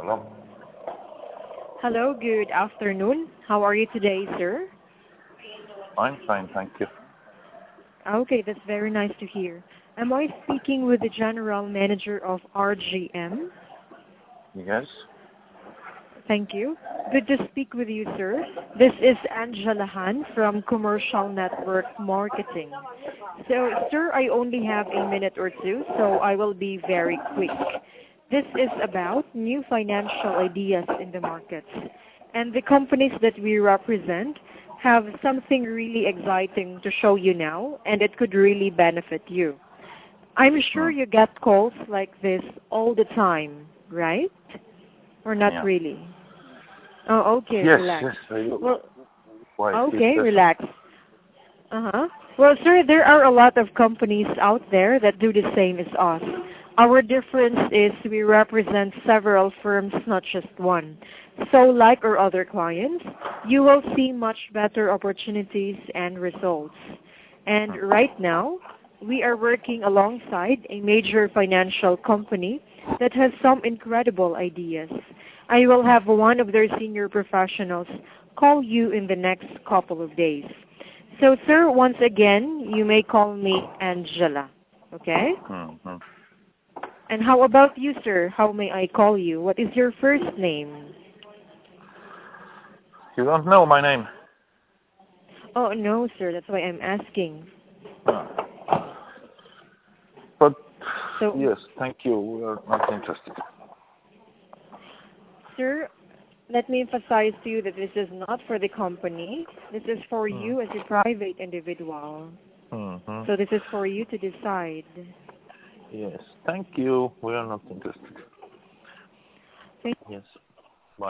Hello. Hello, good afternoon. How are you today, sir? I'm fine, thank you. Okay, that's very nice to hear. Am I speaking with the general manager of RGM? Yes. Thank you. Good to speak with you, sir. This is Angela Han from Commercial Network Marketing. So, sir, I only have a minute or two, so I will be very quick. This is about new financial ideas in the markets. And the companies that we represent have something really exciting to show you now, and it could really benefit you. I'm sure Hmm. you get calls like this all the time, right? Or not Yeah. really? Oh, okay, Yes, relax. yes, I do. Well, Why, please okay, listen. relax. Uh-huh. Well, sir, there are a lot of companies out there that do the same as us. Our difference is we represent several firms, not just one. So like our other clients, you will see much better opportunities and results. And Hmm. right now, we are working alongside a major financial company that has some incredible ideas. I will have one of their senior professionals call you in the next couple of days. So, sir, once again, you may call me Angela. Okay? Hmm. Hmm. And how about you, sir? How may I call you? What is your first name? You don't know my name? Oh, no, sir. That's why I'm asking. No. But, So, yes, thank you. We are not interested. sir, let me emphasize to you that this is not for the company. This is for Hmm. you as a private individual. Hmm. Hmm. So this is for you to decide. Yes, thank you. We are not interested. Thank Yes.